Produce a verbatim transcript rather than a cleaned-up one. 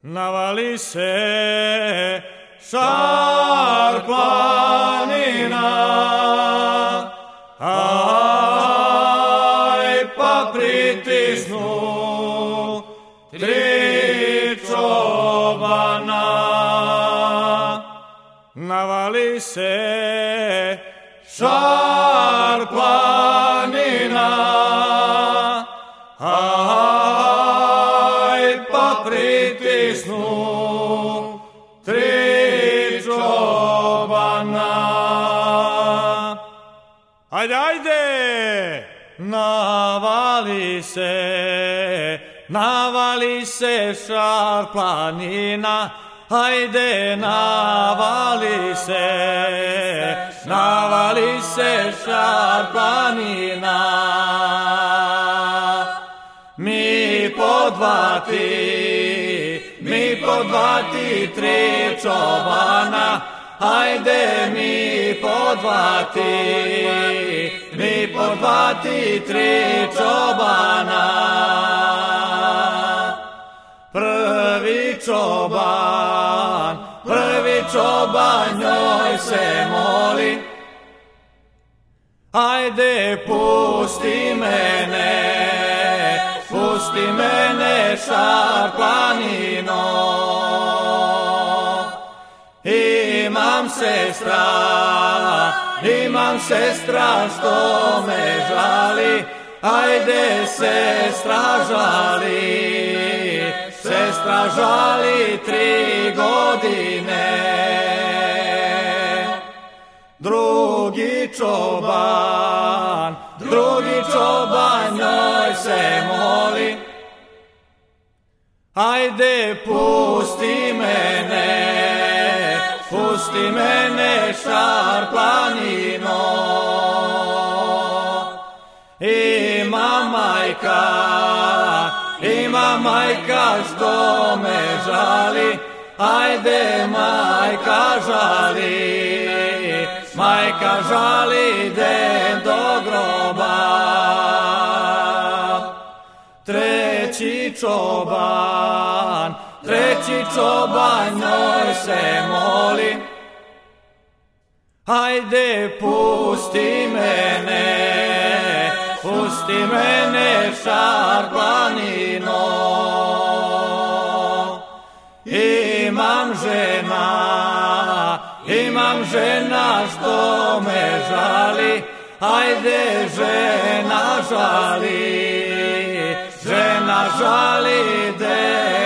Navali se šar planina, aj pa pritisnu tri čobana. Navali se šar planina, aj pa pritisnu tri čobana. Ajde, ajde! Navali se, navali se šar planina, ajde navali se, navali se šar planina. Mi podvati, mi podvati tri čobana, ajde mi podvati, mi podvati tri čobana. Prvi čoban, prvi čoban njoj se moli, ajde pusti mene, pusti mene šar planino. Imam sestra, imam sestra što me žali, ajde sestra žali, sestra žali tri godine. Drugi čoban, drugi čoban njoj se moli, ajde pusti mene, pusti mene šar planino. Ima majka, ima majka što me žali, ajde majka žali, majka žali idem do groba. Treći čoban, treći čoban njoj se moli, ajde pusti mene, pusti mene šar planino. Imam žena, imam žena što me žali, ajde žena žali, žena žali de